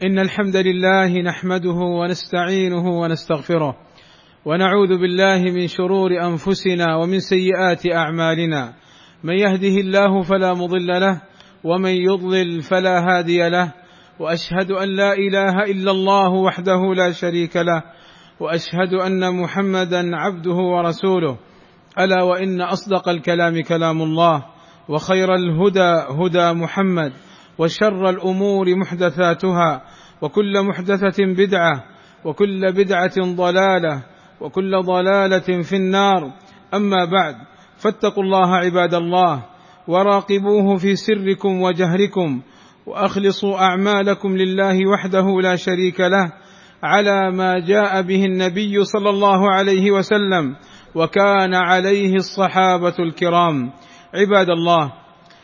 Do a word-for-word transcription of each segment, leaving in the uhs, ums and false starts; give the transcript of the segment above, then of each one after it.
إن الحمد لله نحمده ونستعينه ونستغفره، ونعوذ بالله من شرور أنفسنا ومن سيئات أعمالنا. من يهده الله فلا مضل له، ومن يضلل فلا هادي له. وأشهد أن لا إله إلا الله وحده لا شريك له، وأشهد أن محمدا عبده ورسوله. ألا وإن أصدق الكلام كلام الله، وخير الهدى هدى محمد، وشر الأمور محدثاتها، وكل محدثة بدعة، وكل بدعة ضلالة، وكل ضلالة في النار. أما بعد، فاتقوا الله عباد الله، وراقبوه في سركم وجهركم، وأخلصوا أعمالكم لله وحده لا شريك له، على ما جاء به النبي صلى الله عليه وسلم وكان عليه الصحابة الكرام. عباد الله،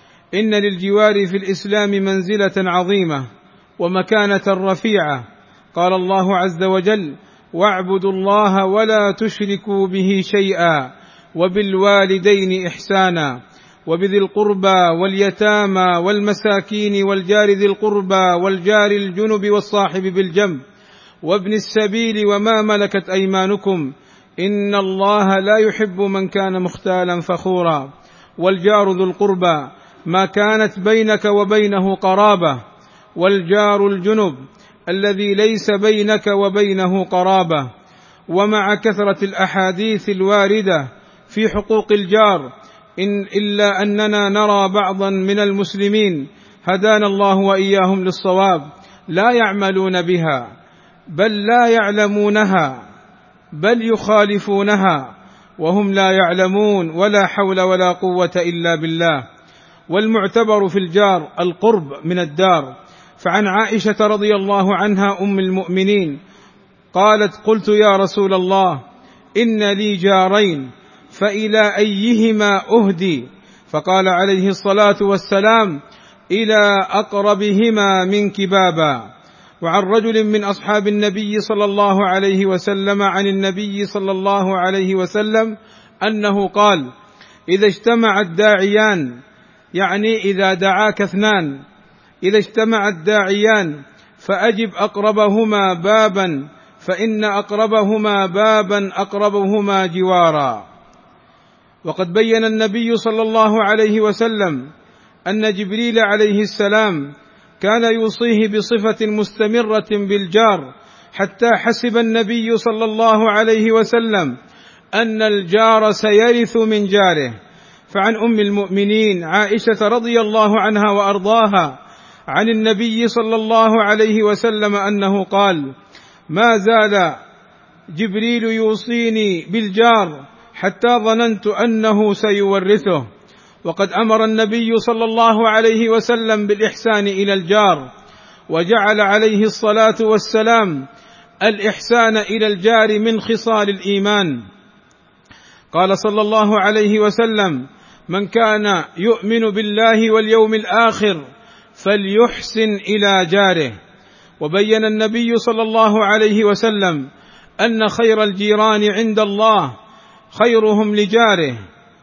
إن للجوار في الإسلام منزلة عظيمة ومكانة رفيعة. قال الله عز وجل: واعبدوا الله ولا تشركوا به شيئا، وبالوالدين إحسانا، وبذي القربى واليتامى والمساكين والجار ذي القربى والجار الجنب والصاحب بالجنب وابن السبيل وما ملكت أيمانكم، إن الله لا يحب من كان مختالا فخورا. والجار ذو القربى ما كانت بينك وبينه قرابة، والجار الجنب الذي ليس بينك وبينه قرابة. ومع كثرة الأحاديث الواردة في حقوق الجار، إن إلا أننا نرى بعضا من المسلمين هدانا الله وإياهم للصواب لا يعملون بها، بل لا يعلمونها، بل يخالفونها وهم لا يعلمون، ولا حول ولا قوة إلا بالله. والمعتبر في الجار القرب من الدار. فعن عائشة رضي الله عنها أم المؤمنين قالت: قلت يا رسول الله، إن لي جارين، فإلى أيهما أهدي؟ فقال عليه الصلاة والسلام: إلى أقربهما منك بابا. وعن رجل من أصحاب النبي صلى الله عليه وسلم عن النبي صلى الله عليه وسلم أنه قال: إذا اجتمع الداعيان، يعني إذا دعاك اثنان، إذا اجتمع الداعيان فأجب أقربهما بابا، فإن أقربهما بابا أقربهما جوارا. وقد بين النبي صلى الله عليه وسلم أن جبريل عليه السلام كان يوصيه بصفة مستمرة بالجار، حتى حسب النبي صلى الله عليه وسلم أن الجار سيرث من جاره. فعن أم المؤمنين عائشة رضي الله عنها وأرضاها عن النبي صلى الله عليه وسلم أنه قال: ما زال جبريل يوصيني بالجار حتى ظننت أنه سيورثه. وقد أمر النبي صلى الله عليه وسلم بالإحسان إلى الجار، وجعل عليه الصلاة والسلام الإحسان إلى الجار من خصال الإيمان. قال صلى الله عليه وسلم: من كان يؤمن بالله واليوم الآخر فليحسن إلى جاره. وبين النبي صلى الله عليه وسلم أن خير الجيران عند الله خيرهم لجاره.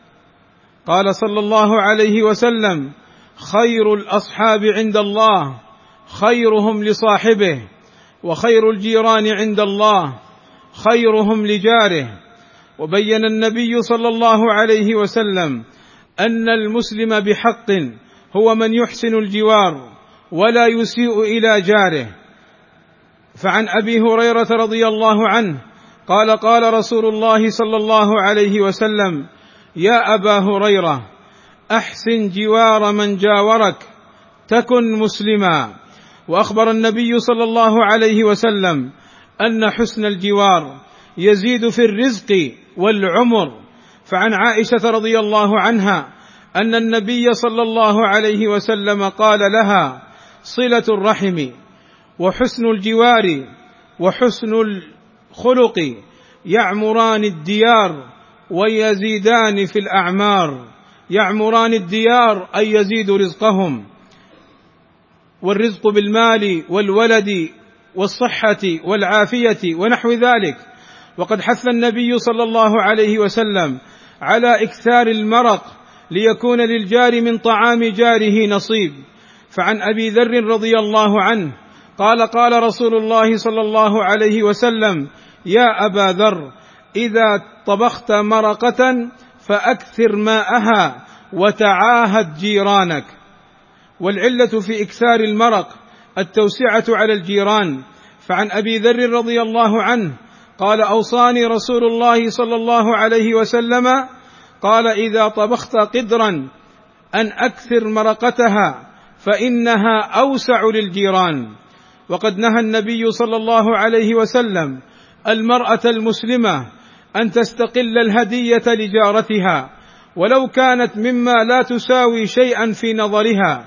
قال صلى الله عليه وسلم: خير الأصحاب عند الله خيرهم لصاحبه، وخير الجيران عند الله خيرهم لجاره. وبين النبي صلى الله عليه وسلم أن المسلم بحق هو من يحسن الجوار ولا يسيء إلى جاره. فعن أبي هريرة رضي الله عنه قال: قال رسول الله صلى الله عليه وسلم: يا أبا هريرة، أحسن جوار من جاورك تكن مسلما. وأخبر النبي صلى الله عليه وسلم أن حسن الجوار يزيد في الرزق والعمر. فعن عائشة رضي الله عنها أن النبي صلى الله عليه وسلم قال لها: صلة الرحم وحسن الجوار وحسن الخلق يعمران الديار ويزيدان في الأعمار. يعمران الديار أي يزيد رزقهم، والرزق بالمال والولد والصحة والعافية ونحو ذلك. وقد حث النبي صلى الله عليه وسلم على إكثار المرق ليكون للجار من طعام جاره نصيب. فعن أبي ذر رضي الله عنه قال قال رسول الله صلى الله عليه وسلم: يا أبا ذر، إذا طبخت مرقة فأكثر ماءها وتعاهد جيرانك. والعلة في إكثار المرق التوسعة على الجيران. فعن أبي ذر رضي الله عنه قال: أوصاني رسول الله صلى الله عليه وسلم، قال: إذا طبخت قدرا أن أكثر مرقتها فإنها أوسع للجيران. وقد نهى النبي صلى الله عليه وسلم المرأة المسلمة أن تستقل الهدية لجارتها ولو كانت مما لا تساوي شيئا في نظرها.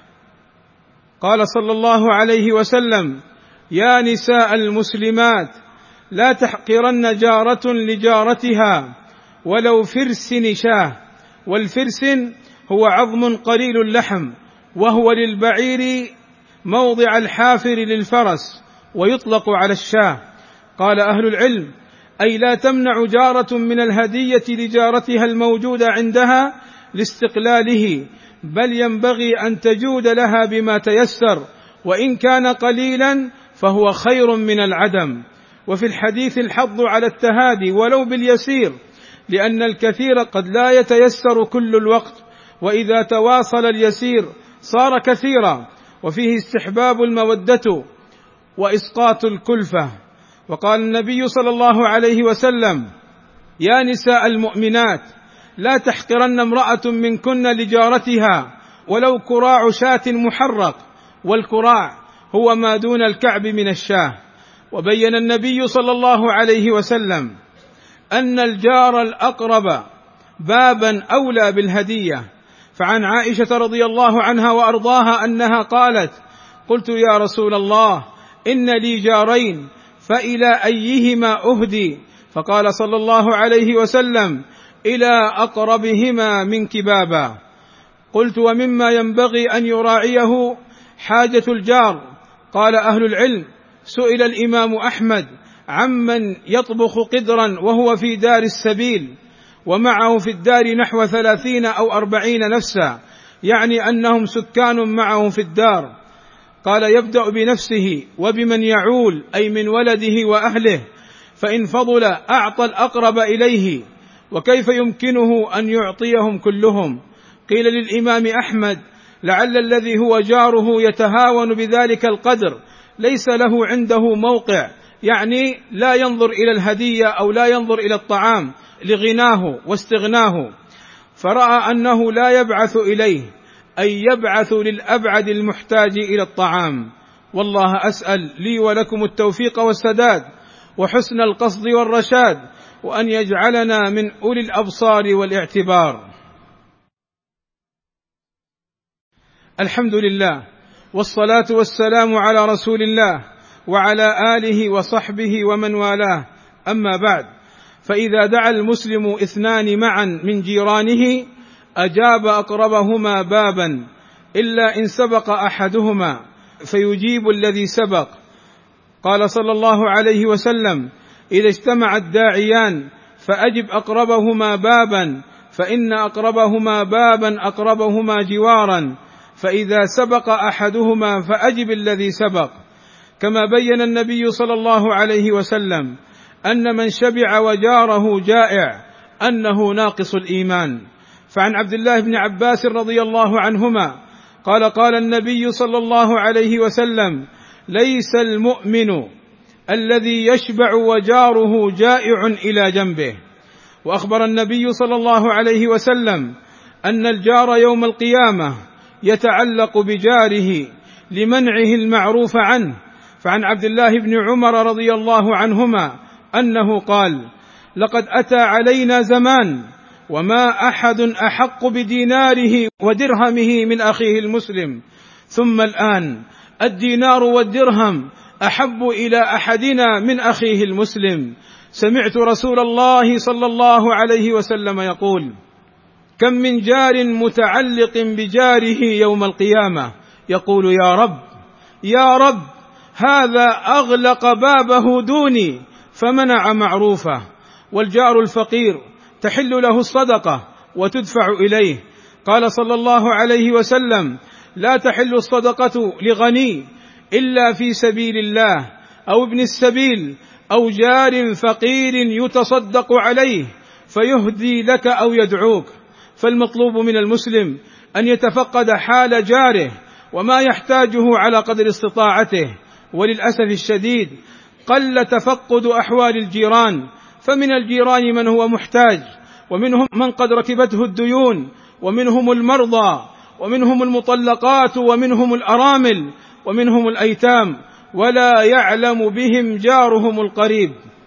قال صلى الله عليه وسلم: يا نساء المسلمات، لا تحقرن جارة لجارتها ولو فرسن شاه. والفرسن هو عظم قليل اللحم، وهو للبعير موضع الحافر للفرس، ويطلق على الشاه. قال أهل العلم: أي لا تمنع جارة من الهدية لجارتها الموجودة عندها لاستقلاله، بل ينبغي أن تجود لها بما تيسر، وإن كان قليلا فهو خير من العدم. وفي الحديث الحض على التهادي ولو باليسير، لأن الكثير قد لا يتيسر كل الوقت، وإذا تواصل اليسير صار كثيرا. وفيه استحباب المودة وإسقاط الكلفة. وقال النبي صلى الله عليه وسلم: يا نساء المؤمنات، لا تحقرن امرأة منكن لجارتها ولو كراع شاة محرق، والكراع هو ما دون الكعب من الشاه. وبين النبي صلى الله عليه وسلم أن الجار الأقرب بابا أولى بالهدية. فعن عائشة رضي الله عنها وأرضاها أنها قالت: قلت يا رسول الله، إن لي جارين، فإلى أيهما أهدي؟ فقال صلى الله عليه وسلم: إلى أقربهما منك بابا. قلت: ومما ينبغي أن يراعيه حاجة الجار؟ قال أهل العلم: سئل الإمام أحمد عمن يطبخ قدرا وهو في دار السبيل ومعه في الدار نحو ثلاثين أو أربعين نفسا، يعني أنهم سكان معه في الدار. قال: يبدأ بنفسه وبمن يعول، أي من ولده وأهله، فإن فضل أعطى الأقرب إليه، وكيف يمكنه أن يعطيهم كلهم؟ قيل للإمام أحمد: لعل الذي هو جاره يتهاون بذلك القدر، ليس له عنده موقع، يعني لا ينظر إلى الهدية أو لا ينظر إلى الطعام لغناه واستغناه، فرأى أنه لا يبعث إليه، أي يبعث للأبعد المحتاج إلى الطعام. والله أسأل لي ولكم التوفيق والسداد وحسن القصد والرشاد، وأن يجعلنا من أولي الأبصار والاعتبار. الحمد لله، والصلاة والسلام على رسول الله وعلى آله وصحبه ومن والاه، أما بعد، فإذا دعا المسلم اثنان معا من جيرانه أجاب أقربهما بابا، إلا إن سبق أحدهما فيجيب الذي سبق. قال صلى الله عليه وسلم: إذا اجتمع الداعيان فأجب أقربهما بابا، فإن أقربهما بابا أقربهما جوارا، فإذا سبق أحدهما فأجب الذي سبق. كما بين النبي صلى الله عليه وسلم أن من شبع وجاره جائع أنه ناقص الإيمان. فعن عبد الله بن عباس رضي الله عنهما قال: قال النبي صلى الله عليه وسلم: ليس المؤمن الذي يشبع وجاره جائع إلى جنبه. وأخبر النبي صلى الله عليه وسلم أن الجار يوم القيامة يتعلق بجاره لمنعه المعروف عنه. فعن عبد الله بن عمر رضي الله عنهما أنه قال: لقد أتى علينا زمان وما أحد أحق بديناره ودرهمه من أخيه المسلم، ثم الآن الدينار والدرهم أحب إلى أحدنا من أخيه المسلم. سمعت رسول الله صلى الله عليه وسلم يقول: كم من جار متعلق بجاره يوم القيامة يقول: يا رب يا رب، هذا أغلق بابه دوني فمنع معروفه. والجار الفقير تحل له الصدقة وتدفع إليه. قال صلى الله عليه وسلم: لا تحل الصدقة لغني إلا في سبيل الله أو ابن السبيل أو جار فقير يتصدق عليه فيهدي لك أو يدعوك. فالمطلوب من المسلم أن يتفقد حال جاره وما يحتاجه على قدر استطاعته، وللأسف الشديد قل تفقد أحوال الجيران، فمن الجيران من هو محتاج، ومنهم من قد ركبته الديون، ومنهم المرضى، ومنهم المطلقات، ومنهم الأرامل، ومنهم الأيتام، ولا يعلم بهم جارهم القريب.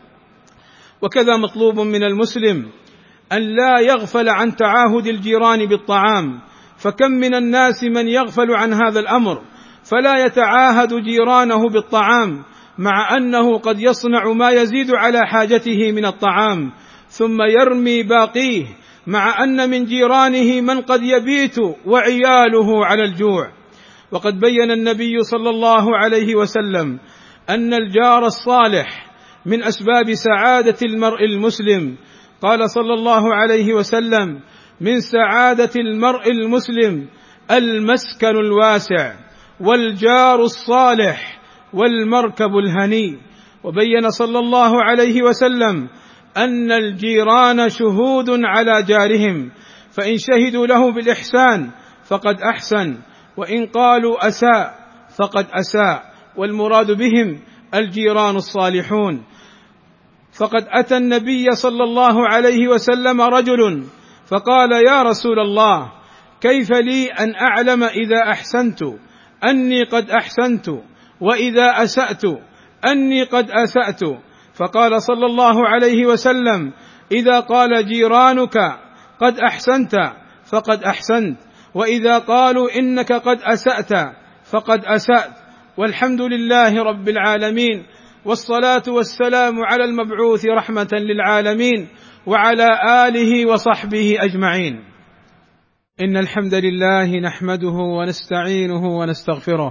وكذا مطلوب من المسلم أن لا يغفل عن تعاهد الجيران بالطعام، فكم من الناس من يغفل عن هذا الأمر فلا يتعاهد جيرانه بالطعام، مع أنه قد يصنع ما يزيد على حاجته من الطعام ثم يرمي باقيه، مع أن من جيرانه من قد يبيت وعياله على الجوع. وقد بين النبي صلى الله عليه وسلم أن الجار الصالح من أسباب سعادة المرء المسلم. قال صلى الله عليه وسلم: من سعادة المرء المسلم المسكن الواسع والجار الصالح والمركب الهني. وبين صلى الله عليه وسلم أن الجيران شهود على جارهم، فإن شهدوا له بالإحسان فقد أحسن، وإن قالوا أساء فقد أساء، والمراد بهم الجيران الصالحون. فقد أتى النبي صلى الله عليه وسلم رجل فقال: يا رسول الله، كيف لي أن أعلم إذا أحسنت أني قد أحسنت، وإذا أسأت أني قد أسأت؟ فقال صلى الله عليه وسلم: إذا قال جيرانك قد أحسنت فقد أحسنت، وإذا قالوا إنك قد أسأت فقد أسأت. والحمد لله رب العالمين، والصلاة والسلام على المبعوث رحمة للعالمين وعلى آله وصحبه أجمعين. إن الحمد لله نحمده ونستعينه ونستغفره،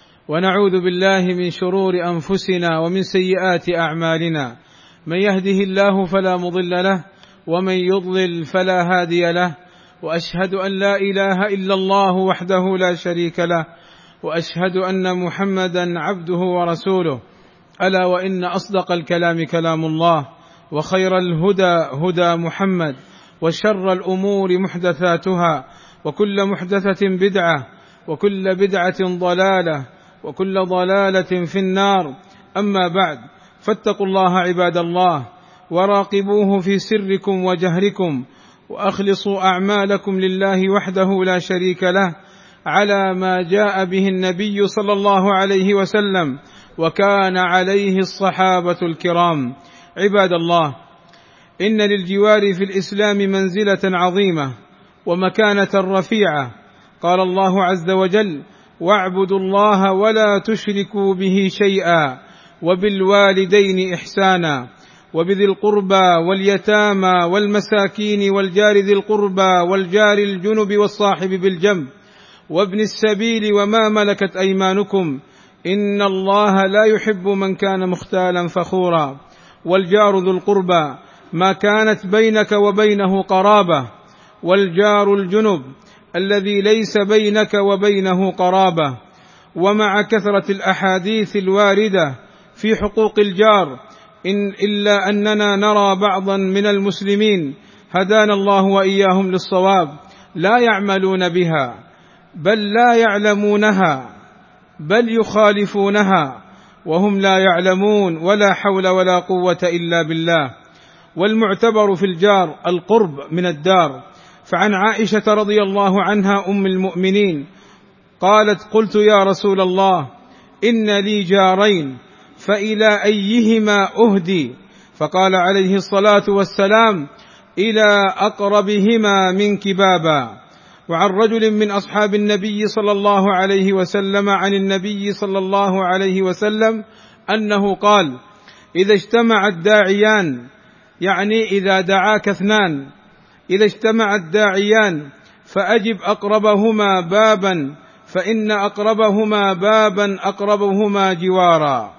ونعوذ بالله من شرور أنفسنا ومن سيئات أعمالنا، من يهده الله فلا مضل له، ومن يضلل فلا هادي له، وأشهد أن لا إله إلا الله وحده لا شريك له، وأشهد أن محمدا عبده ورسوله. ألا وإن أصدق الكلام كلام الله، وخير الهدى هدى محمد، وشر الأمور محدثاتها، وكل محدثة بدعة، وكل بدعة ضلالة، وكل ضلالة في النار. أما بعد، فاتقوا الله عباد الله، وراقبوه في سركم وجهركم، وأخلصوا أعمالكم لله وحده لا شريك له، على ما جاء به النبي صلى الله عليه وسلم وكان عليه الصحابة الكرام. عباد الله، إن للجوار في الإسلام منزلة عظيمة ومكانة رفيعة. قال الله عز وجل: واعبدوا الله ولا تشركوا به شيئا وبالوالدين إحسانا وبذي القربى واليتامى والمساكين والجار ذي القربى والجار الجنب والصاحب بالجنب وابن السبيل وما ملكت أيمانكم إن الله لا يحب من كان مختالا فخورا. والجار ذو القربى ما كانت بينك وبينه قرابة، والجار الجنب الذي ليس بينك وبينه قرابة. ومع كثرة الأحاديث الواردة في حقوق الجار إن إلا أننا نرى بعضا من المسلمين هدانا الله وإياهم للصواب لا يعملون بها، بل لا يعلمونها، بل يخالفونها وهم لا يعلمون، ولا حول ولا قوة إلا بالله. والمعتبر في الجار القرب من الدار. فعن عائشة رضي الله عنها أم المؤمنين قالت: قلت يا رسول الله، إن لي جارين فإلى أيهما أهدي؟ فقال عليه الصلاة والسلام: إلى أقربهما منك بابا. وعن رجل من أصحاب النبي صلى الله عليه وسلم عن النبي صلى الله عليه وسلم أنه قال: إذا اجتمع الداعيان، يعني إذا دعاك اثنان، إذا اجتمع الداعيان فأجب أقربهما بابا، فإن أقربهما بابا أقربهما جوارا.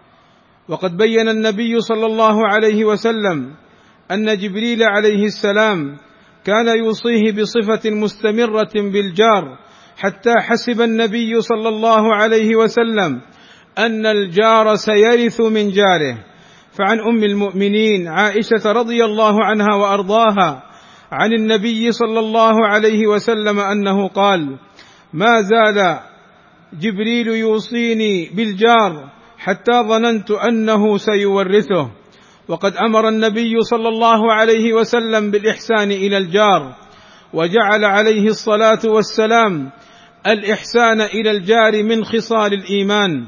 وقد بين النبي صلى الله عليه وسلم أن جبريل عليه السلام كان يوصيه بصفة مستمرة بالجار، حتى حسب النبي صلى الله عليه وسلم أن الجار سيرث من جاره. فعن أم المؤمنين عائشة رضي الله عنها وأرضاها عن النبي صلى الله عليه وسلم أنه قال: ما زال جبريل يوصيني بالجار حتى ظننت أنه سيورثه. وقد أمر النبي صلى الله عليه وسلم بالإحسان إلى الجار، وجعل عليه الصلاة والسلام الإحسان إلى الجار من خصال الإيمان.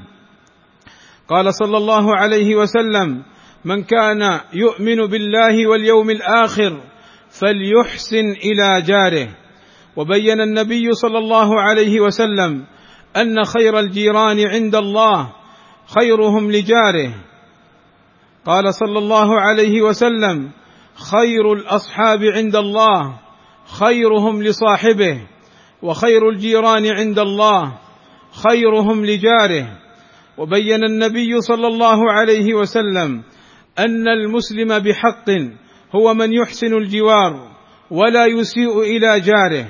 قال صلى الله عليه وسلم: من كان يؤمن بالله واليوم الآخر فليحسن إلى جاره. وبين النبي صلى الله عليه وسلم أن خير الجيران عند الله خيرهم لجاره. قال صلى الله عليه وسلم: خير الأصحاب عند الله خيرهم لصاحبه، وخير الجيران عند الله خيرهم لجاره. وبين النبي صلى الله عليه وسلم أن المسلم بحق هو من يحسن الجوار ولا يسيء إلى جاره.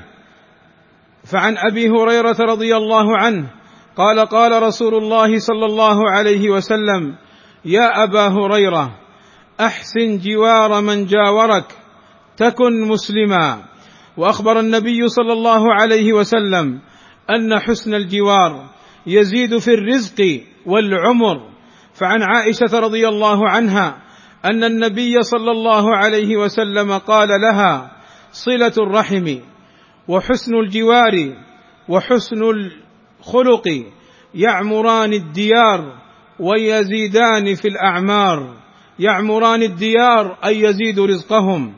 فعن أبي هريرة رضي الله عنه قال: قال رسول الله صلى الله عليه وسلم: يا أبا هريرة، أحسن جوار من جاورك تكن مسلما. وأخبر النبي صلى الله عليه وسلم أن حسن الجوار يزيد في الرزق والعمر. فعن عائشة رضي الله عنها أن النبي صلى الله عليه وسلم قال لها: صلة الرحم وحسن الجوار وحسن الخلق يعمران الديار ويزيدان في الأعمار. يعمران الديار أي يزيد رزقهم،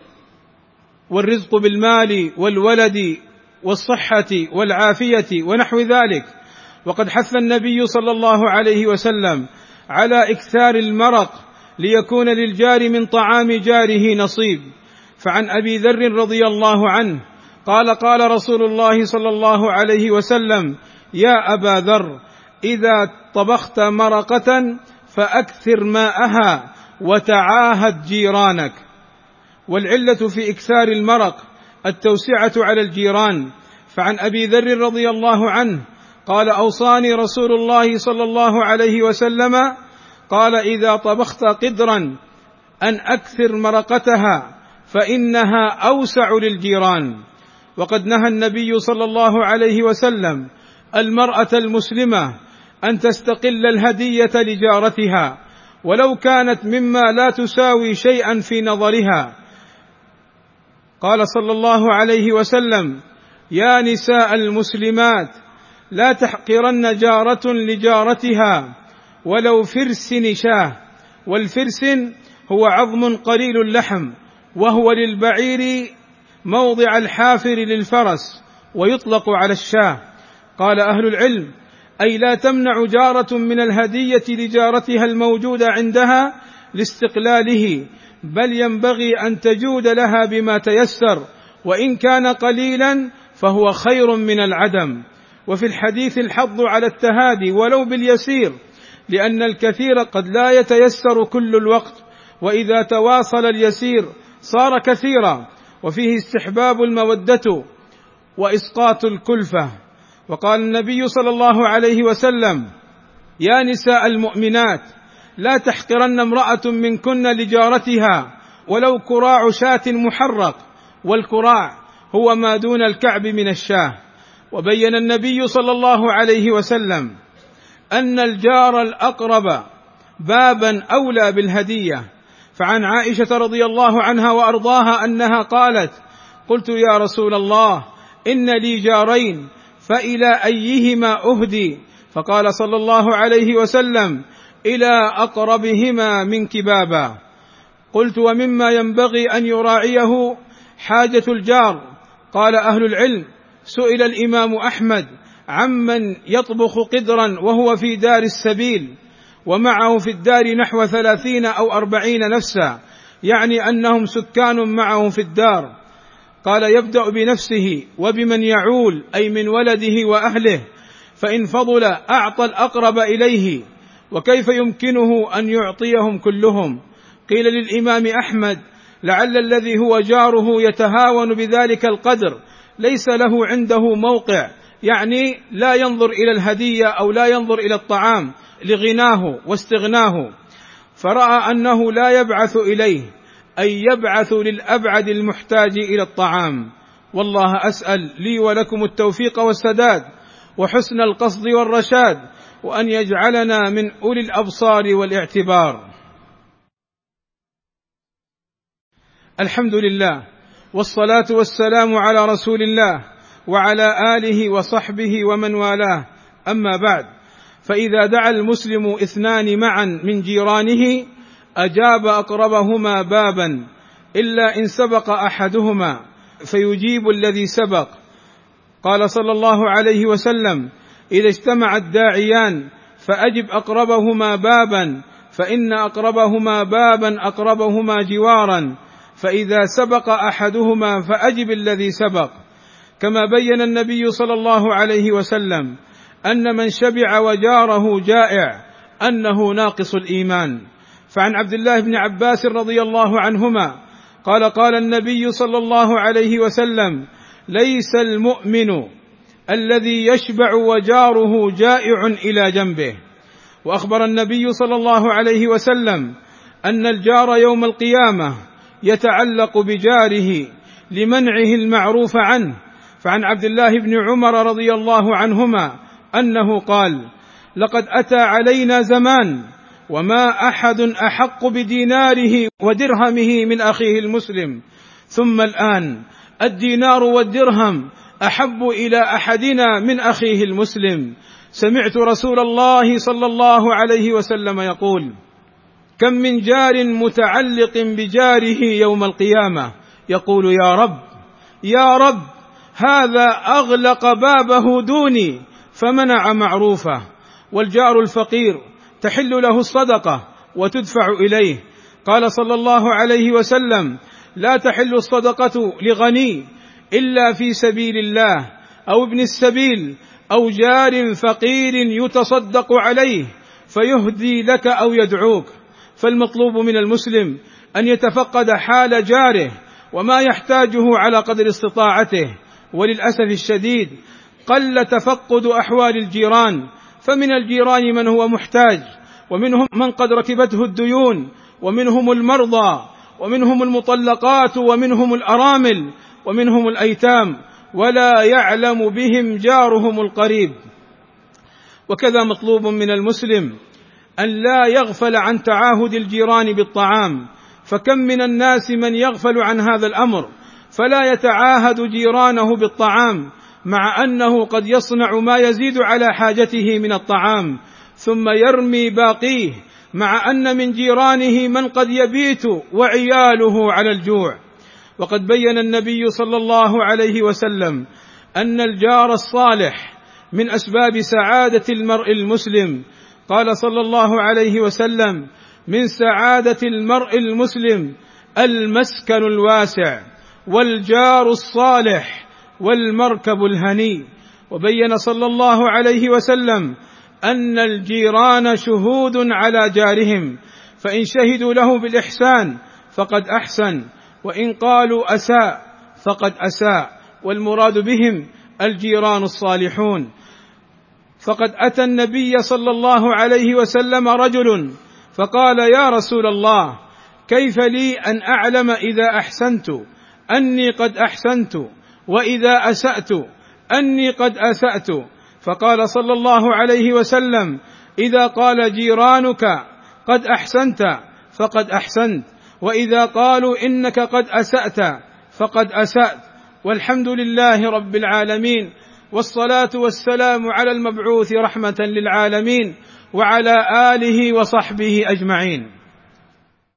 والرزق بالمال والولد والصحة والعافية ونحو ذلك. وقد حث النبي صلى الله عليه وسلم على إكثار المرق ليكون للجار من طعام جاره نصيب. فعن أبي ذر رضي الله عنه قال: قال رسول الله صلى الله عليه وسلم: يا أبا ذر، إذا طبخت مرقة فأكثر ماءها وتعاهد جيرانك. والعلة في إكثار المرق التوسعة على الجيران. فعن أبي ذر رضي الله عنه قال: أوصاني رسول الله صلى الله عليه وسلم، قال: إذا طبخت قدرا أن أكثر مرقتها فإنها أوسع للجيران. وقد نهى النبي صلى الله عليه وسلم المرأة المسلمة أن تستقل الهدية لجارتها ولو كانت مما لا تساوي شيئا في نظرها. قال صلى الله عليه وسلم: يا نساء المسلمات، لا تحقرن جارة لجارتها ولو فرسن شاه. والفرسن هو عظم قليل اللحم، وهو للبعير موضع الحافر للفرس، ويطلق على الشاه. قال أهل العلم: أي لا تمنع جارة من الهدية لجارتها الموجودة عندها لاستقلاله، بل ينبغي أن تجود لها بما تيسر، وإن كان قليلا فهو خير من العدم. وفي الحديث الحض على التهادي ولو باليسير، لأن الكثير قد لا يتيسر كل الوقت، وإذا تواصل اليسير صار كثيرا. وفيه استحباب المودة وإسقاط الكلفة. وقال النبي صلى الله عليه وسلم: يا نساء المؤمنات، لا تحقرن امرأة منكن لجارتها ولو كراع شاة محرق، والكراع هو ما دون الكعب من الشاه. وبين النبي صلى الله عليه وسلم أن الجار الأقرب بابا أولى بالهدية. فعن عائشة رضي الله عنها وأرضاها أنها قالت: قلت يا رسول الله، إن لي جارين فإلى أيهما أهدي؟ فقال صلى الله عليه وسلم: إلى أقربهما منك بابا. قلت: ومما ينبغي أن يراعيه حاجة الجار؟ قال أهل العلم: سئل الإمام أحمد عمن يطبخ قدرا وهو في دار السبيل ومعه في الدار نحو ثلاثين أو أربعين نفسا، يعني أنهم سكان معه في الدار. قال: يبدأ بنفسه وبمن يعول، أي من ولده وأهله، فإن فضل أعطى الأقرب إليه، وكيف يمكنه أن يعطيهم كلهم؟ قيل للإمام أحمد: لعل الذي هو جاره يتهاون بذلك القدر، ليس له عنده موقع، يعني لا ينظر إلى الهدية أو لا ينظر إلى الطعام، لغناه واستغناه، فرأى أنه لا يبعث إليه، أي يبعث للأبعد المحتاج إلى الطعام. والله أسأل لي ولكم التوفيق والسداد وحسن القصد والرشاد، وأن يجعلنا من أولي الأبصار والاعتبار. الحمد لله، والصلاة والسلام على رسول الله وعلى آله وصحبه ومن والاه، أما بعد، فإذا دعا المسلم اثنان معا من جيرانه أجاب أقربهما بابا، إلا إن سبق أحدهما فيجيب الذي سبق. قال صلى الله عليه وسلم: إذا اجتمع الداعيان فأجب أقربهما بابا، فإن أقربهما بابا أقربهما جوارا، فإذا سبق أحدهما فأجب الذي سبق. كما بين النبي صلى الله عليه وسلم أن من شبع وجاره جائع أنه ناقص الإيمان. فعن عبد الله بن عباس رضي الله عنهما قال: قال النبي صلى الله عليه وسلم: ليس المؤمن الذي يشبع وجاره جائع إلى جنبه. وأخبر النبي صلى الله عليه وسلم أن الجار يوم القيامة يتعلق بجاره لمنعه المعروف عنه. فعن عبد الله بن عمر رضي الله عنهما أنه قال: لقد أتى علينا زمان وما أحد أحق بديناره ودرهمه من أخيه المسلم، ثم الآن الدينار والدرهم أحب إلى أحدنا من أخيه المسلم. سمعت رسول الله صلى الله عليه وسلم يقول: كم من جار متعلق بجاره يوم القيامة يقول: يا رب يا رب، هذا أغلق بابه دوني فمنع معروفه. والجار الفقير تحل له الصدقة وتدفع إليه. قال صلى الله عليه وسلم: لا تحل الصدقة لغني إلا في سبيل الله، أو ابن السبيل، أو جار فقير يتصدق عليه فيهدي لك أو يدعوك. فالمطلوب من المسلم أن يتفقد حال جاره وما يحتاجه على قدر استطاعته. وللأسف الشديد قل تفقد أحوال الجيران، فمن الجيران من هو محتاج، ومنهم من قد ركبته الديون، ومنهم المرضى، ومنهم المطلقات، ومنهم الأرامل، ومنهم الأيتام، ولا يعلم بهم جارهم القريب. وكذا مطلوب من المسلم أن لا يغفل عن تعاهد الجيران بالطعام، فكم من الناس من يغفل عن هذا الأمر فلا يتعاهد جيرانه بالطعام، مع أنه قد يصنع ما يزيد على حاجته من الطعام ثم يرمي باقيه، مع أن من جيرانه من قد يبيت وعياله على الجوع. وقد بين النبي صلى الله عليه وسلم أن الجار الصالح من أسباب سعادة المرء المسلم. قال صلى الله عليه وسلم: من سعادة المرء المسلم المسكن الواسع، والجار الصالح، والمركب الهني. وبين صلى الله عليه وسلم أن الجيران شهود على جارهم، فإن شهدوا له بالإحسان فقد أحسن، وإن قالوا أساء فقد أساء، والمراد بهم الجيران الصالحون. فقد أتى النبي صلى الله عليه وسلم رجل فقال: يا رسول الله، كيف لي أن أعلم إذا أحسنت أني قد أحسنت، وإذا أسأت أني قد أسأت؟ فقال صلى الله عليه وسلم: إذا قال جيرانك قد أحسنت فقد أحسنت، وإذا قالوا إنك قد أسأت فقد أسأت. والحمد لله رب العالمين، والصلاة والسلام على المبعوث رحمة للعالمين وعلى آله وصحبه أجمعين.